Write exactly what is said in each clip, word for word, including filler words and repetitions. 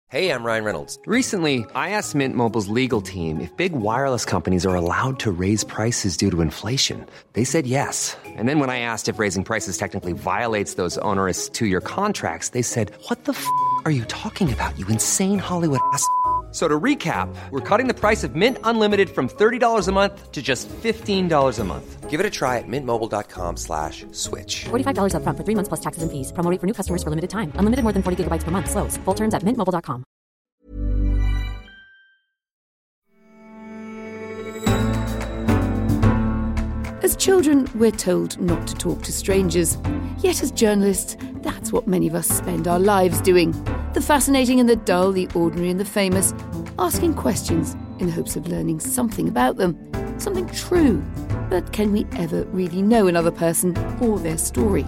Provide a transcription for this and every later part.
Hey, I'm Ryan Reynolds. Recently, I asked Mint Mobile's legal team if big wireless companies are allowed to raise prices due to inflation. They said yes. And then when I asked if raising prices technically violates those onerous two-year contracts, they said, what the f*** are you talking about, you insane Hollywood ass f- So to recap, we're cutting the price of Mint Unlimited from thirty dollars a month to just fifteen dollars a month. Give it a try at mintmobile.com slash switch. forty-five dollars up front for three months plus taxes and fees. Promo rate for new customers for limited time. Unlimited more than forty gigabytes per month. Slows full terms at mint mobile dot com. As children, we're told not to talk to strangers. Yet as journalists, that's what many of us spend our lives doing. The fascinating and the dull, the ordinary and the famous, asking questions in the hopes of learning something about them, something true. But can we ever really know another person or their story?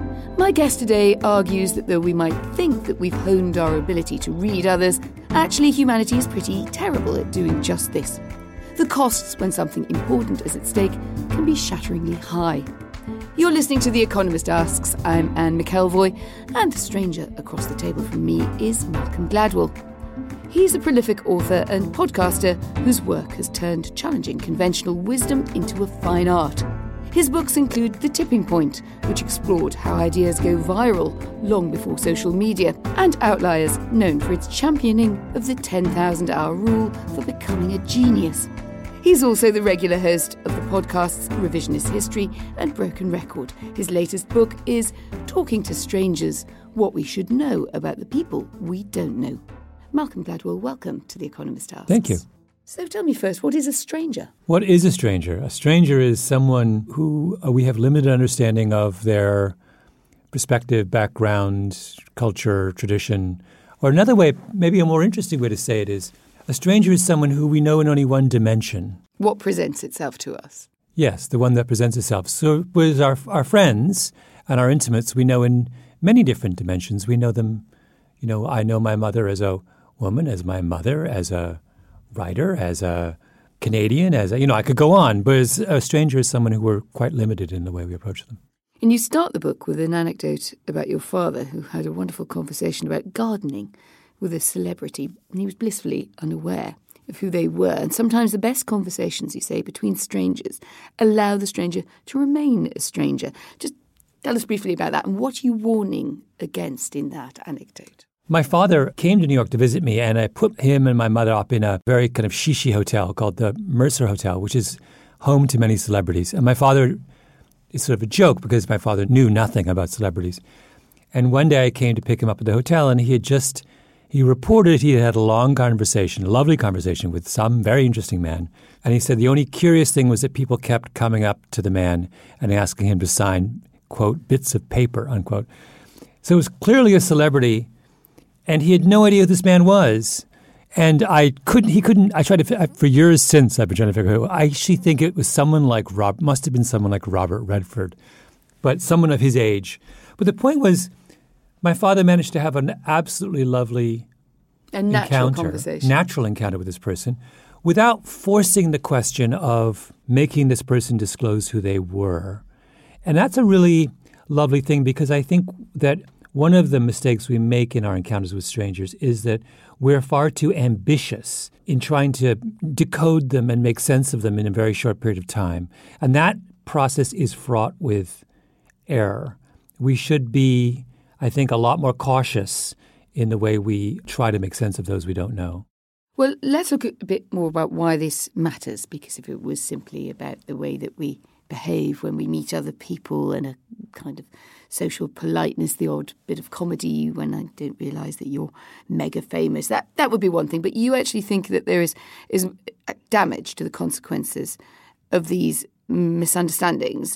My guest today argues that though we might think that we've honed our ability to read others, actually humanity is pretty terrible at doing just this. The costs when something important is at stake can be shatteringly high. You're listening to The Economist Asks. I'm Anne McElvoy, and the stranger across the table from me is Malcolm Gladwell. He's a prolific author and podcaster whose work has turned challenging conventional wisdom into a fine art. His books include The Tipping Point, which explored how ideas go viral long before social media, and Outliers, known for its championing of the ten thousand hour rule for becoming a genius. He's also the regular host of the podcasts Revisionist History and Broken Record. His latest book is Talking to Strangers, What We Should Know About the People We Don't Know. Malcolm Gladwell, welcome to The Economist Asks. Thank you. So tell me first, what is a stranger? What is a stranger? A stranger is someone who uh, we have limited understanding of their perspective, background, culture, tradition. Or another way, maybe a more interesting way to say it is, a stranger is someone who we know in only one dimension. What presents itself to us? Yes, the one that presents itself. So with our our friends and our intimates, we know in many different dimensions. We know them, you know, I know my mother as a woman, as my mother, as a writer, as a Canadian, as a, you know, I could go on. But as a stranger is someone who we're quite limited in the way we approach them. And you start the book with an anecdote about your father, who had a wonderful conversation about gardening with a celebrity, and he was blissfully unaware of who they were. And sometimes the best conversations, you say, between strangers allow the stranger to remain a stranger. Just tell us briefly about that, and what are you warning against in that anecdote? My father came to New York to visit me, and I put him and my mother up in a very kind of shishi hotel called the Mercer Hotel, which is home to many celebrities. And my father, it's sort of a joke because my father knew nothing about celebrities. And one day I came to pick him up at the hotel, and he had just, he reported he had had a long conversation, a lovely conversation with some very interesting man. And he said the only curious thing was that people kept coming up to the man and asking him to sign, quote, bits of paper, unquote. So it was clearly a celebrity, and he had no idea who this man was. And I couldn't, he couldn't, I tried to, for years since I've been trying to figure out who. I actually think it was someone like Rob, must have been someone like Robert Redford, but someone of his age. But the point was, my father managed to have an absolutely lovely a natural encounter, conversation. natural encounter with this person without forcing the question of making this person disclose who they were. And that's a really lovely thing, because I think that one of the mistakes we make in our encounters with strangers is that we're far too ambitious in trying to decode them and make sense of them in a very short period of time. And that process is fraught with error. We should be, I think, a lot more cautious in the way we try to make sense of those we don't know. Well, let's look a bit more about why this matters, because if it was simply about the way that we behave when we meet other people and a kind of social politeness, the odd bit of comedy when I don't realise that you're mega famous, that that would be one thing. But you actually think that there is, is damage to the consequences of these misunderstandings.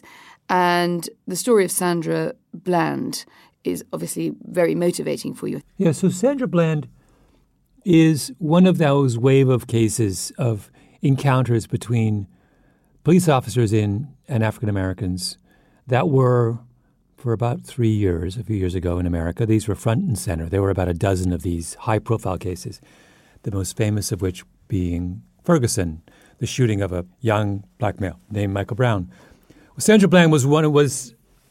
And the story of Sandra Bland is obviously very motivating for you. Yeah, so Sandra Bland is one of those wave of cases of encounters between police officers in and African Americans that were, for about three years, a few years ago in America, these were front and center. There were about a dozen of these high-profile cases, the most famous of which being Ferguson, the shooting of a young black male named Michael Brown. Well, Sandra Bland was one who was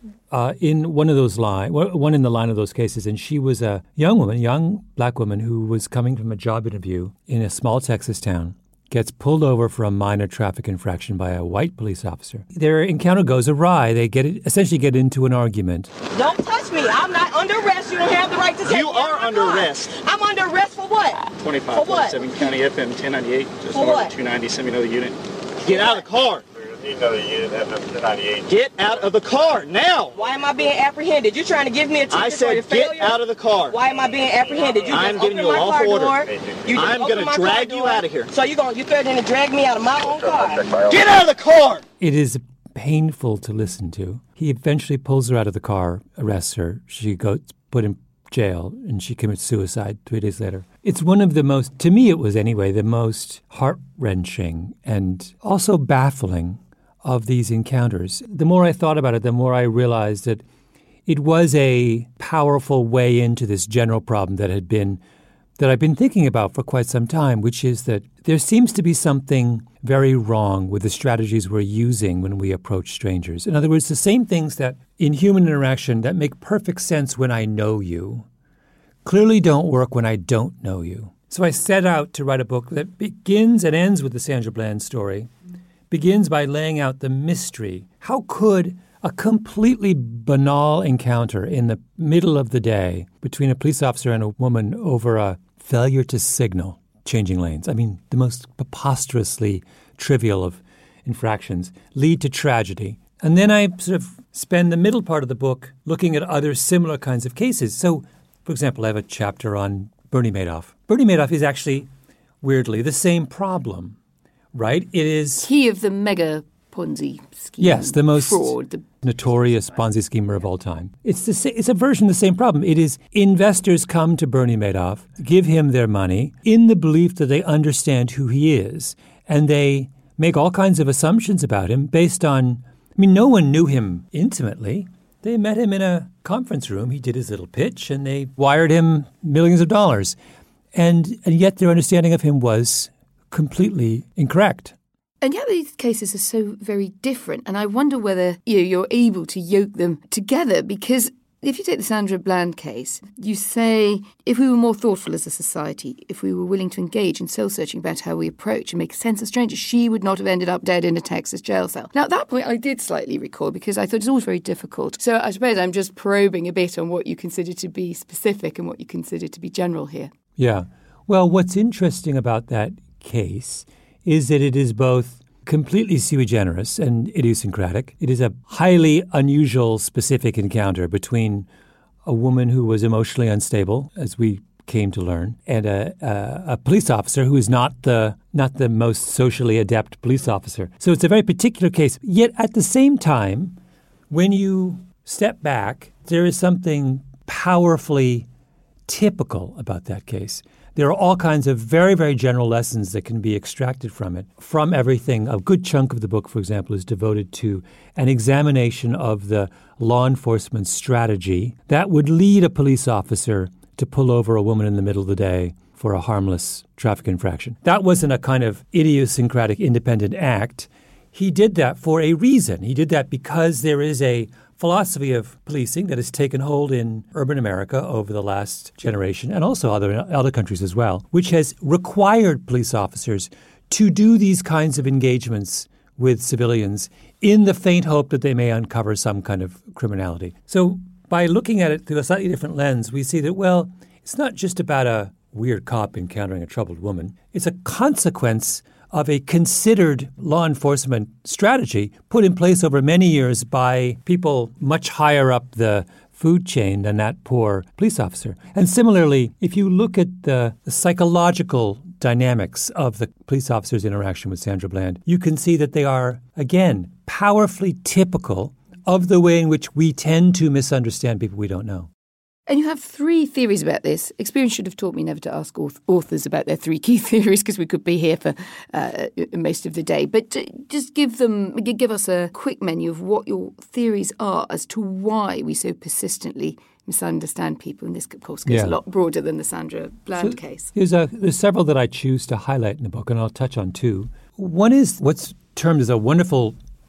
uh, in one of those line, one in the line of those cases, and she was a young woman, young black woman who was coming from a job interview in a small Texas town, gets pulled over for a minor traffic infraction by a white police officer. Their encounter goes awry. They get essentially get into an argument. Don't touch me. I'm not under arrest. You don't have the right to take You me. are under arrest. I'm under arrest for what? twenty-five forty-seven County F M ten ninety-eight, just For north what? of two ninety. Send me another unit. Get out of the car. Another unit, F M ten ninety-eight. Get out of the car now. Why am I being apprehended? You trying to give me a ticket I for said your get failure? out of the car. Why am I being apprehended? You just I'm giving opened you a my lawful car order. door. You just I'm opened gonna my car drag you door. out of here. So you're going, you're threatening to drag me out of my own car? Get out of the car. It is painful to listen to. He eventually pulls her out of the car, arrests her. She goes put in jail, and she commits suicide three days later. It's one of the most, to me it was anyway, the most heart-wrenching and also baffling of these encounters. The more I thought about it, the more I realized that it was a powerful way into this general problem that had been, that I've been thinking about for quite some time, which is that there seems to be something very wrong with the strategies we're using when we approach strangers. In other words, the same things that in human interaction that make perfect sense when I know you clearly don't work when I don't know you. So I set out to write a book that begins and ends with the Sandra Bland story, begins by laying out the mystery. How could a completely banal encounter in the middle of the day between a police officer and a woman over a failure to signal changing lanes, I mean, the most preposterously trivial of infractions, lead to tragedy? And then I sort of spend the middle part of the book looking at other similar kinds of cases. So, for example, I have a chapter on Bernie Madoff. Bernie Madoff is actually, weirdly, the same problem, right? It is... He of the mega Ponzi scheme. Yes, the most fraud, the notorious Ponzi schemer of all time. It's the sa- it's a version of the same problem. It is investors come to Bernie Madoff, give him their money in the belief that they understand who he is, and they make all kinds of assumptions about him based on, I mean, no one knew him intimately. They met him in a conference room. He did his little pitch, and they wired him millions of dollars. And, and yet their understanding of him was completely incorrect. And yet these cases are so very different. And I wonder whether you know, you're able to yoke them together, because if you take the Sandra Bland case, you say if we were more thoughtful as a society, if we were willing to engage in soul-searching about how we approach and make sense of strangers, she would not have ended up dead in a Texas jail cell. Now, at that point, I did slightly recoil because I thought it's always very difficult. So I suppose I'm just probing a bit on what you consider to be specific and what you consider to be general here. Yeah. Well, what's interesting about that case is that it is both completely sui generis and idiosyncratic. It is a highly unusual, specific encounter between a woman who was emotionally unstable, as we came to learn, and a, a, a police officer who is not the not the most socially adept police officer. So it's a very particular case. Yet at the same time, when you step back, there is something powerfully typical about that case. There are all kinds of very, very general lessons that can be extracted from it. From everything, a good chunk of the book, for example, is devoted to an examination of the law enforcement strategy that would lead a police officer to pull over a woman in the middle of the day for a harmless traffic infraction. That wasn't a kind of idiosyncratic independent act. He did that for a reason. He did that because there is a philosophy of policing that has taken hold in urban America over the last generation, and also other other countries as well, which has required police officers to do these kinds of engagements with civilians in the faint hope that they may uncover some kind of criminality. So by looking at it through a slightly different lens, we see that, well, it's not just about a weird cop encountering a troubled woman. It's a consequence of a considered law enforcement strategy put in place over many years by people much higher up the food chain than that poor police officer. And similarly, if you look at the, the psychological dynamics of the police officer's interaction with Sandra Bland, you can see that they are, again, powerfully typical of the way in which we tend to misunderstand people we don't know. And you have three theories about this. Experience should have taught me never to ask authors about their three key theories, because we could be here for uh, most of the day. But just give them, give us a quick menu of what your theories are as to why we so persistently misunderstand people. And this, of course, goes yeah. a lot broader than the Sandra Bland so case. There's, a, there's several that I choose to highlight in the book, and I'll touch on two. One is what's termed as a wonderful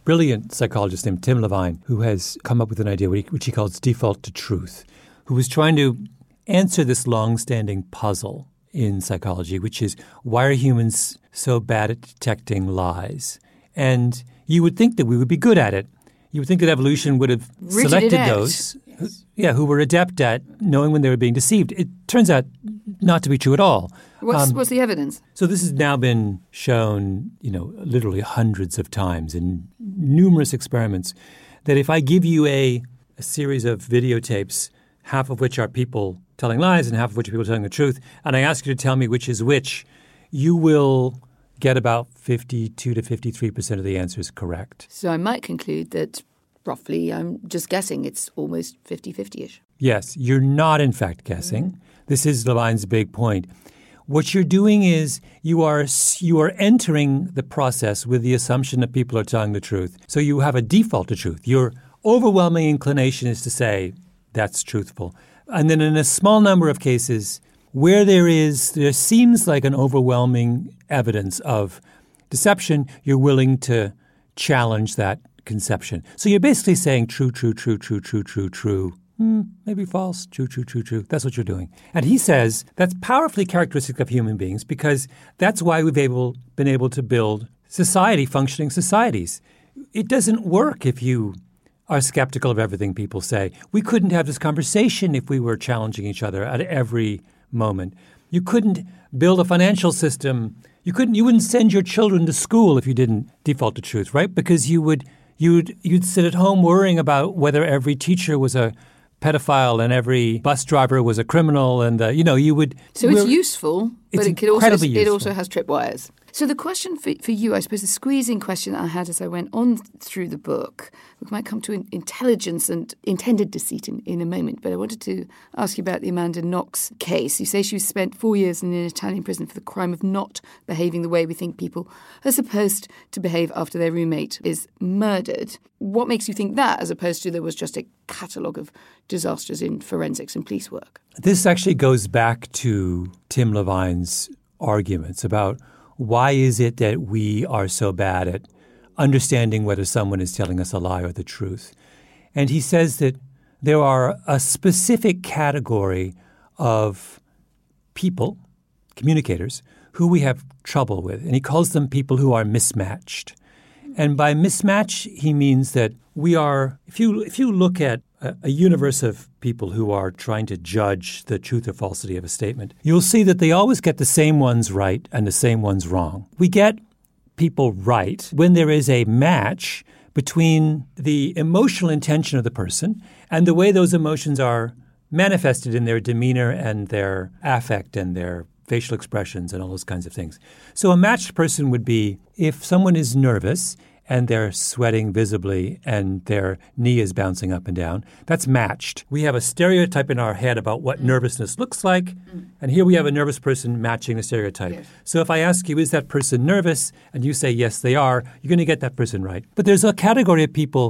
brilliant psychologist named Tim Levine who has come up with an idea which he calls default to truth, who was trying to answer this long-standing puzzle in psychology, which is why are humans so bad at detecting lies? And you would think that we would be good at it. You would think that evolution would have Rooted selected it out. those who, yeah, who were adept at knowing when they were being deceived. It turns out not to be true at all. What's, Um, what's the evidence? So this has now been shown, you know, literally hundreds of times in numerous experiments, that if I give you a, a series of videotapes, half of which are people telling lies and half of which are people telling the truth, and I ask you to tell me which is which, you will get about fifty-two to fifty-three percent of the answers correct. So I might conclude that roughly, I'm just guessing, it's almost fifty-fifty-ish. Yes, you're not in fact guessing. This is Levine's big point. What you're doing is you are you are entering the process with the assumption that people are telling the truth. So you have a default to truth. Your overwhelming inclination is to say that's truthful. And then in a small number of cases where there is, there seems like an overwhelming evidence of deception, you're willing to challenge that conception. So you're basically saying true, true, true, true, true, true, true. Hmm, maybe false, true, true, true, true. That's what you're doing. And he says that's powerfully characteristic of human beings because that's why we've able, been able to build society, functioning societies. It doesn't work if you are skeptical of everything people say. We couldn't have this conversation if we were challenging each other at every moment. You couldn't build a financial system. You couldn't. You wouldn't send your children to school if you didn't default to truth, right? Because you would, you'd, you'd sit at home worrying about whether every teacher was a pedophile and every bus driver was a criminal, and uh, you know you would. So it's useful, but it's it could also incredibly it useful. also has tripwires. So the question for, for you, I suppose, the squeezing question I had as I went on through the book, we might come to in, intelligence and intended deceit in, in a moment, but I wanted to ask you about the Amanda Knox case. You say she spent four years in an Italian prison for the crime of not behaving the way we think people are supposed to behave after their roommate is murdered. What makes you think that, as opposed to there was just a catalogue of disasters in forensics and police work? This actually goes back to Tim Levine's arguments about why is it that we are so bad at understanding whether someone is telling us a lie or the truth. And he says that there are a specific category of people, communicators, who we have trouble with. And he calls them people who are mismatched. And by mismatch, he means that we are, if you if you look at a, a universe of people who are trying to judge the truth or falsity of a statement, you'll see that they always get the same ones right and the same ones wrong. We get people right when there is a match between the emotional intention of the person and the way those emotions are manifested in their demeanor and their affect and their facial expressions and all those kinds of things. So a matched person would be if someone is nervous and they're sweating visibly and their knee is bouncing up and down, that's matched. We have a stereotype in our head about what nervousness looks like, mm. and here we have a nervous person matching the stereotype. Yes. So if I ask you, is that person nervous, and you say, yes, they are, you're going to get that person right. But there's a category of people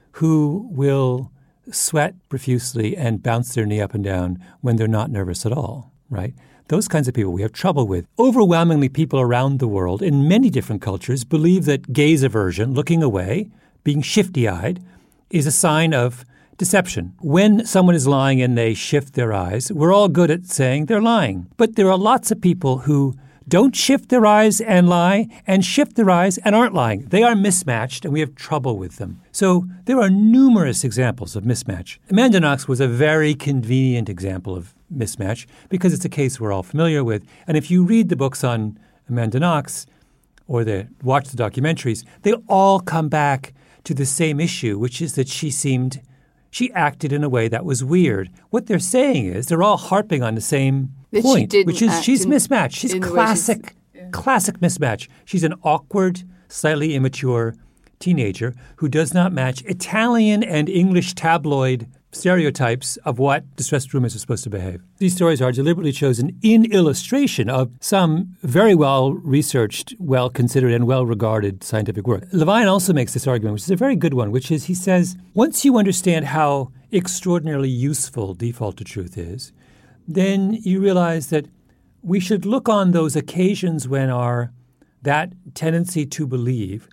who will sweat profusely and bounce their knee up and down when they're not nervous at all, right? Those kinds of people we have trouble with. Overwhelmingly, people around the world in many different cultures believe that gaze aversion, looking away, being shifty-eyed, is a sign of deception. When someone is lying and they shift their eyes, we're all good at saying they're lying. But there are lots of people who don't shift their eyes and lie, and shift their eyes and aren't lying. They are mismatched, and we have trouble with them. So there are numerous examples of mismatch. Amanda Knox was a very convenient example of mismatch because it's a case we're all familiar with. And if you read the books on Amanda Knox or the, watch the documentaries, they all come back to the same issue, which is that she seemed, she acted in a way that was weird. What they're saying is they're all harping on the same that point, which is she's in, mismatched. She's classic, she's, yeah. classic mismatch. She's an awkward, slightly immature teenager who does not match Italian and English tabloid stereotypes of what distressed roommates are supposed to behave. These stories are deliberately chosen in illustration of some very well-researched, well-considered, and well-regarded scientific work. Levine also makes this argument, which is a very good one, which is he says, once you understand how extraordinarily useful default to truth is, then you realize that we should look on those occasions when our that tendency to believe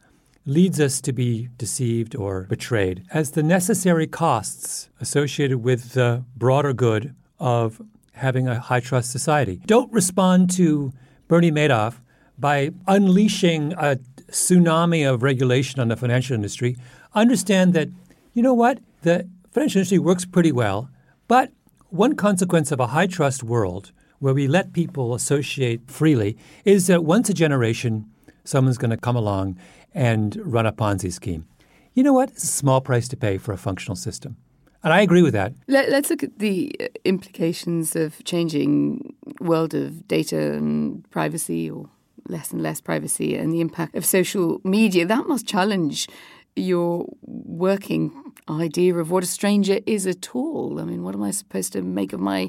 leads us to be deceived or betrayed as the necessary costs associated with the broader good of having a high-trust society. Don't respond to Bernie Madoff by unleashing a tsunami of regulation on the financial industry. Understand that, you know what, the financial industry works pretty well, but one consequence of a high-trust world where we let people associate freely is that once a generation, someone's going to come along and run a Ponzi scheme. You know what? It's a small price to pay for a functional system. And I agree with that. Let, let's look at the implications of changing world of data and privacy, or less and less privacy, and the impact of social media. That must challenge your working idea of what a stranger is at all. I mean, what am I supposed to make of my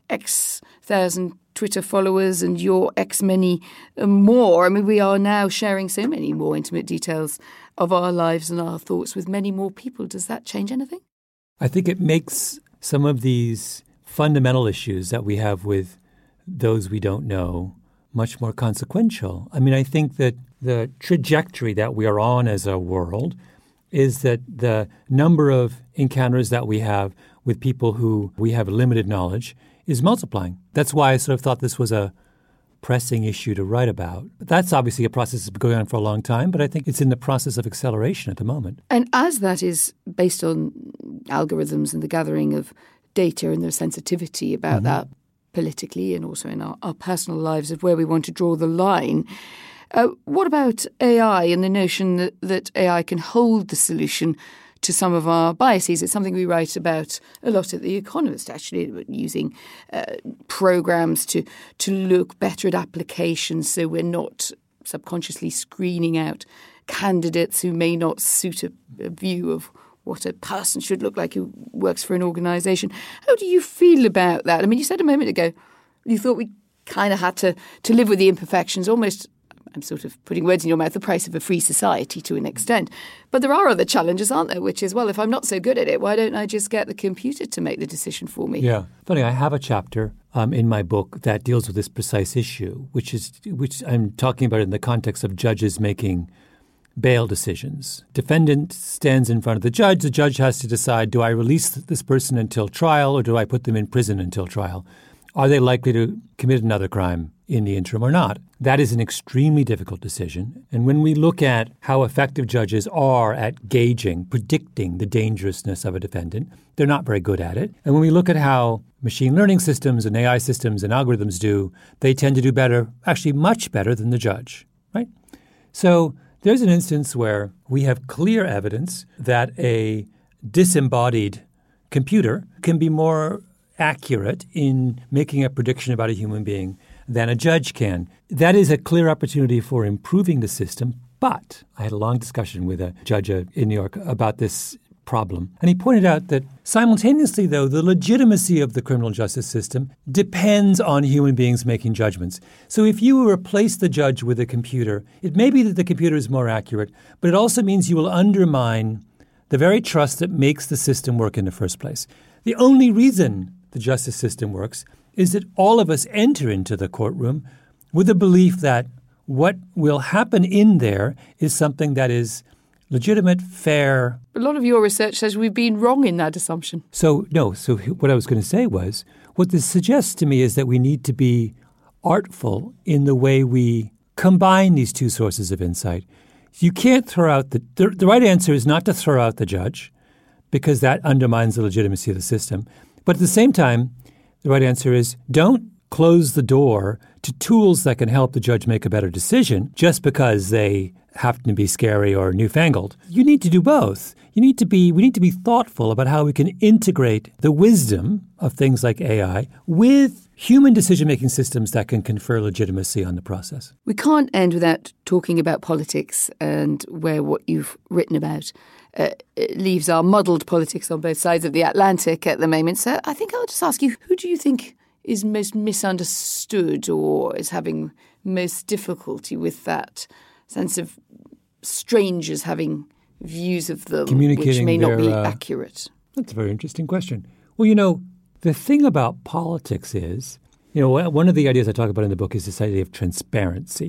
X thousand Twitter followers and your X many more? I mean, we are now sharing so many more intimate details of our lives and our thoughts with many more people. Does that change anything? I think it makes some of these fundamental issues that we have with those we don't know much more consequential. I mean, I think that the trajectory that we are on as a world is that the number of encounters that we have with people who we have limited knowledge is multiplying. That's why I sort of thought this was a pressing issue to write about. But that's obviously a process that's been going on for a long time, but I think it's in the process of acceleration at the moment. And as that is based on algorithms and the gathering of data and their sensitivity about mm-hmm. that politically and also in our, our personal lives of where we want to draw the line, uh, what about A I and the notion that, that A I can hold the solution to some of our biases? It's something we write about a lot at The Economist, actually, using uh, programs to to look better at applications so we're not subconsciously screening out candidates who may not suit a, a view of what a person should look like who works for an organisation. How do you feel about that? I mean, you said a moment ago you thought we kind of had to, to live with the imperfections, almost, I'm sort of putting words in your mouth, the price of a free society to an extent. But there are other challenges, aren't there, which is, well, if I'm not so good at it, why don't I just get the computer to make the decision for me? Yeah. Funny, I have a chapter um, in my book that deals with this precise issue, which is which I'm talking about in the context of judges making bail decisions. Defendant stands in front of the judge. The judge has to decide, do I release this person until trial or do I put them in prison until trial? Are they likely to commit another crime in the interim or not? That is an extremely difficult decision. And when we look at how effective judges are at gauging, predicting the dangerousness of a defendant, they're not very good at it. And when we look at how machine learning systems and A I systems and algorithms do, they tend to do better, actually much better than the judge, right? So there's an instance where we have clear evidence that a disembodied computer can be more accurate in making a prediction about a human being than a judge can. That is a clear opportunity for improving the system. But I had a long discussion with a judge in New York about this problem. And he pointed out that simultaneously, though, the legitimacy of the criminal justice system depends on human beings making judgments. So if you replace the judge with a computer, it may be that the computer is more accurate, but it also means you will undermine the very trust that makes the system work in the first place. The only reason the justice system works is that all of us enter into the courtroom with the belief that what will happen in there is something that is legitimate, fair. A lot of your research says we've been wrong in that assumption. So, no. So what I was going to say was, what this suggests to me is that we need to be artful in the way we combine these two sources of insight. You can't throw out the, the, the right answer is not to throw out the judge, because that undermines the legitimacy of the system. But at the same time, the right answer is don't close the door to tools that can help the judge make a better decision just because they happen to be scary or newfangled. You need to do both. You need to be, we need to be thoughtful about how we can integrate the wisdom of things like A I with human decision-making systems that can confer legitimacy on the process. We can't end without talking about politics and where what you've written about uh, leaves our muddled politics on both sides of the Atlantic at the moment. So I think I'll just ask you, who do you think is most misunderstood or is having most difficulty with that sense of strangers having views of them which may not their, be uh, accurate? That's a very interesting question. Well, you know, the thing about politics is, you know, one of the ideas I talk about in the book is this idea of transparency,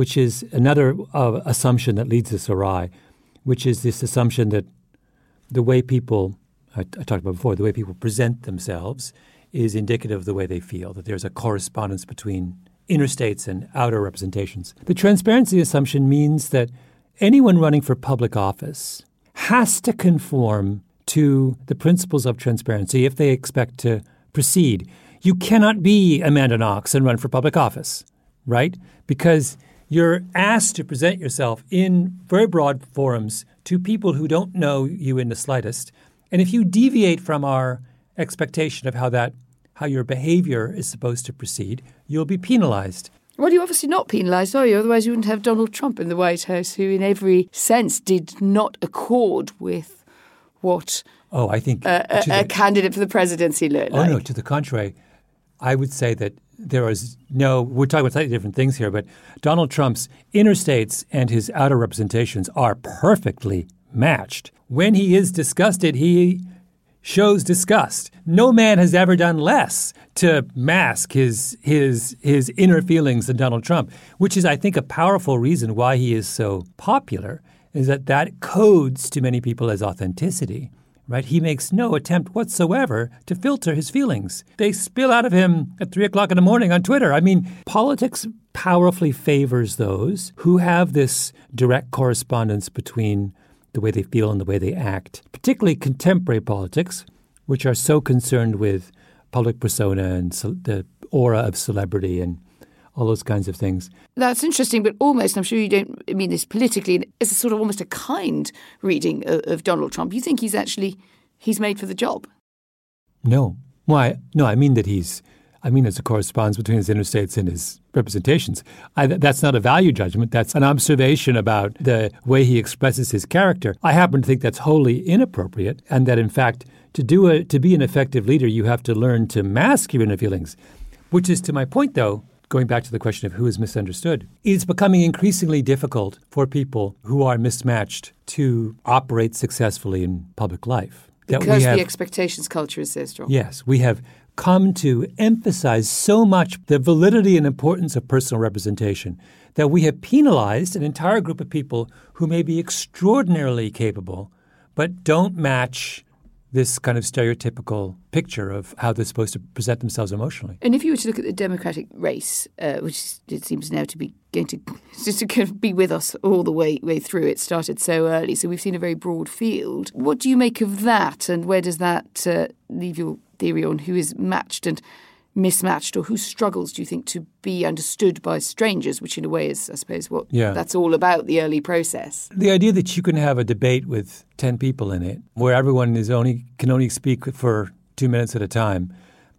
which is another uh, assumption that leads us awry, which is this assumption that the way people, I, I talked about before, the way people present themselves is indicative of the way they feel, that there's a correspondence between inner states and outer representations. The transparency assumption means that anyone running for public office has to conform to the principles of transparency if they expect to proceed. You cannot be Amanda Knox and run for public office, right? Because you're asked to present yourself in very broad forums to people who don't know you in the slightest. And if you deviate from our expectation of how that, how your behavior is supposed to proceed, you'll be penalized. Well, you're obviously not penalised, are you? Otherwise you wouldn't have Donald Trump in the White House, who in every sense did not accord with what oh, I think a, a, the, a candidate for the presidency looked oh, like. Oh, no, to the contrary. I would say that there is no – we're talking about slightly different things here, but Donald Trump's inner states and his outer representations are perfectly matched. When he is disgusted, he shows disgust. No man has ever done less to mask his his his inner feelings than Donald Trump, which is, I think, a powerful reason why he is so popular, is that that codes to many people as authenticity. Right? He makes no attempt whatsoever to filter his feelings. They spill out of him at three o'clock in the morning on Twitter. I mean, politics powerfully favors those who have this direct correspondence between the way they feel and the way they act, particularly contemporary politics, which are so concerned with public persona and ce- the aura of celebrity and all those kinds of things. That's interesting, but almost, I'm sure you don't mean this politically, it's a sort of almost a kind reading of, of Donald Trump. You think he's actually, he's made for the job? No. Why? No, I mean that he's, I mean there's a correspondence between his inner states and his representations. I, that's not a value judgment. That's an observation about the way he expresses his character. I happen to think that's wholly inappropriate, and that, in fact, to do a, to be an effective leader, you have to learn to mask your inner feelings, which is, to my point, though, going back to the question of who is misunderstood, it's becoming increasingly difficult for people who are mismatched to operate successfully in public life. Because that we have, the expectations culture is so strong. Yes, we have come to emphasize so much the validity and importance of personal representation that we have penalized an entire group of people who may be extraordinarily capable but don't match this kind of stereotypical picture of how they're supposed to present themselves emotionally. And if you were to look at the Democratic race, uh, which it seems now to be going to just to kind of be with us all the way way through, it started so early, so we've seen a very broad field. What do you make of that, and where does that uh, leave your theory on who is matched and mismatched, or who struggles, do you think, to be understood by strangers, which in a way is, I suppose, what yeah. that's all about, the early process? The idea that you can have a debate with ten people in it where everyone is only can only speak for two minutes at a time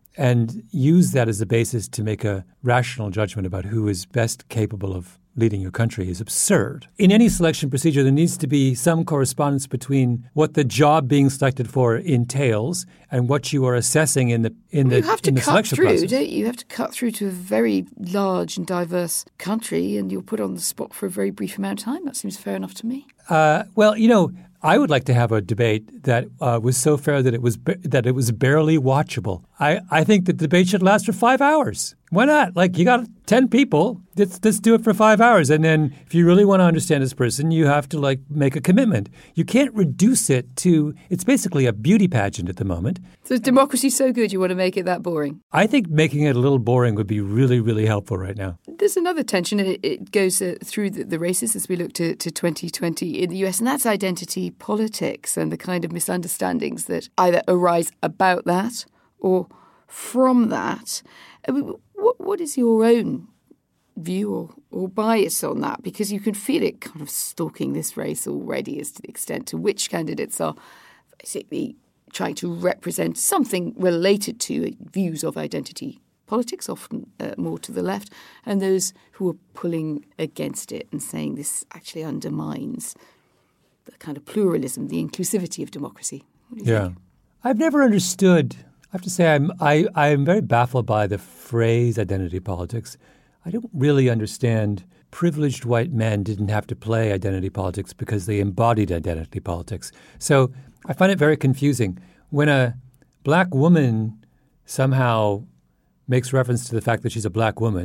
and use that as a basis to make a rational judgment about who is best capable of leading your country is absurd. In any selection procedure, there needs to be some correspondence between what the job being selected for entails and what you are assessing in the in the, you have to in the cut selection through, process. Don't you? You have to cut through to a very large and diverse country, and you're put on the spot for a very brief amount of time. That seems fair enough to me. Uh, well, you know, I would like to have a debate that uh, was so fair that it was ba- that it was barely watchable. I, I think that the debate should last for five hours. Why not? Like, you got ten people. Let's, let's do it for five hours. And then if you really want to understand this person, you have to, like, make a commitment. You can't reduce it to – it's basically a beauty pageant at the moment. So is democracy so good you want to make it that boring? I think making it a little boring would be really, really helpful right now. There's another tension, and it, it goes uh, through the, the races as we look to, to twenty twenty in the U S, and that's identity politics and the kind of misunderstandings that either arise about that or from that. I mean, what, what is your own view or, or bias on that? Because you can feel it kind of stalking this race already as to the extent to which candidates are basically trying to represent something related to views of identity politics, often uh, more to the left, and those who are pulling against it and saying this actually undermines the kind of pluralism, the inclusivity of democracy. What do you Yeah. think? I've never understood – I have to say I'm I, I'm very baffled by the phrase identity politics. I don't really understand privileged white men didn't have to play identity politics because they embodied identity politics. So I find it very confusing. When a black woman somehow makes reference to the fact that she's a black woman,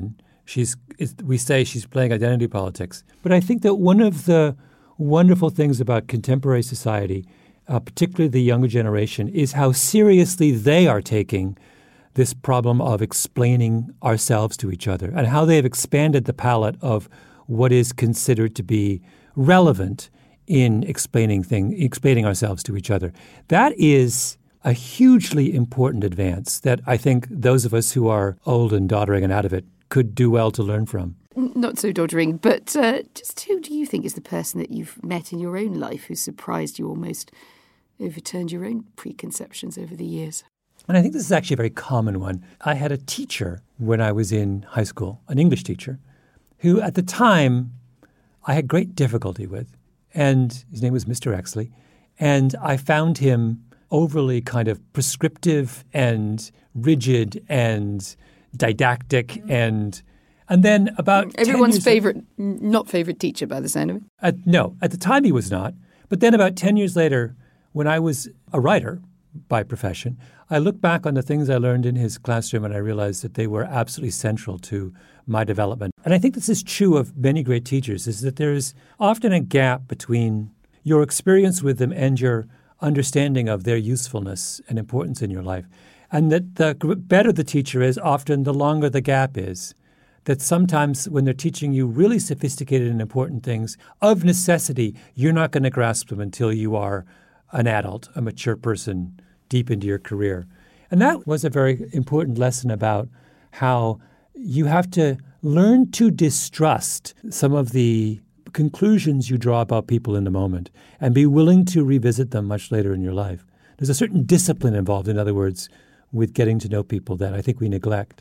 She's, it's, we say she's playing identity politics. But I think that one of the wonderful things about contemporary society, uh, particularly the younger generation, is how seriously they are taking this problem of explaining ourselves to each other and how they have expanded the palette of what is considered to be relevant in explaining thing, explaining ourselves to each other. That is a hugely important advance that I think those of us who are old and doddering and out of it could do well to learn from. Not so doddering, but uh, just who do you think is the person that you've met in your own life who surprised you, almost overturned your own preconceptions over the years? And I think this is actually a very common one. I had a teacher when I was in high school, an English teacher, who at the time I had great difficulty with. And his name was Mister Exley. And I found him overly kind of prescriptive and rigid and didactic. And and then about Everyone's favourite, not favourite teacher by the sound of it. At, no, at the time he was not. But then about ten years later, when I was a writer by profession, I look back on the things I learned in his classroom and I realized that they were absolutely central to my development. And I think this is true of many great teachers, is that there is often a gap between your experience with them and your understanding of their usefulness and importance in your life. And that the better the teacher is, often the longer the gap is. That sometimes when they're teaching you really sophisticated and important things, of necessity, you're not going to grasp them until you are an adult, a mature person, deep into your career. And that was a very important lesson about how you have to learn to distrust some of the conclusions you draw about people in the moment and be willing to revisit them much later in your life. There's a certain discipline involved, in other words, with getting to know people that I think we neglect.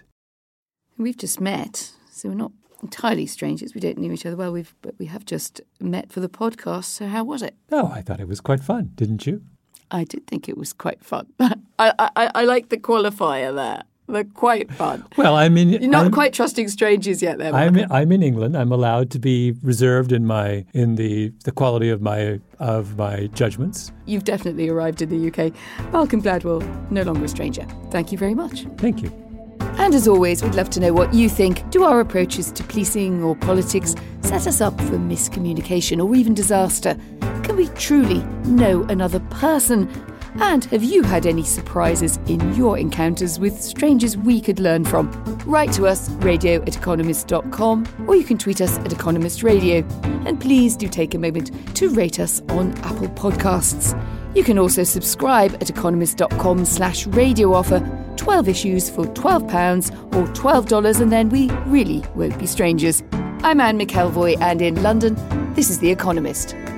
We've just met, so we're not entirely strangers. We don't know each other well, we've, but we have just met for the podcast. So how was it? Oh, I thought it was quite fun, didn't you? I did think it was quite fun. I, I, I like the qualifier there. They're quite fun. Well, I mean, you're not I'm, quite trusting strangers yet, there. I'm in, I'm in England. I'm allowed to be reserved in my in the the quality of my of my judgments. You've definitely arrived in the U K. Malcolm Gladwell, no longer a stranger. Thank you very much. Thank you. And as always, we'd love to know what you think. Do our approaches to policing or politics set us up for miscommunication or even disaster? Can we truly know another person? And have you had any surprises in your encounters with strangers we could learn from? Write to us, radio at economist dot com, or you can tweet us at Economist Radio. And please do take a moment to rate us on Apple Podcasts. You can also subscribe at economist dot com slash radio offer, twelve issues for twelve pounds or twelve dollars, and then we really won't be strangers. I'm Anne McElvoy, and in London, this is The Economist.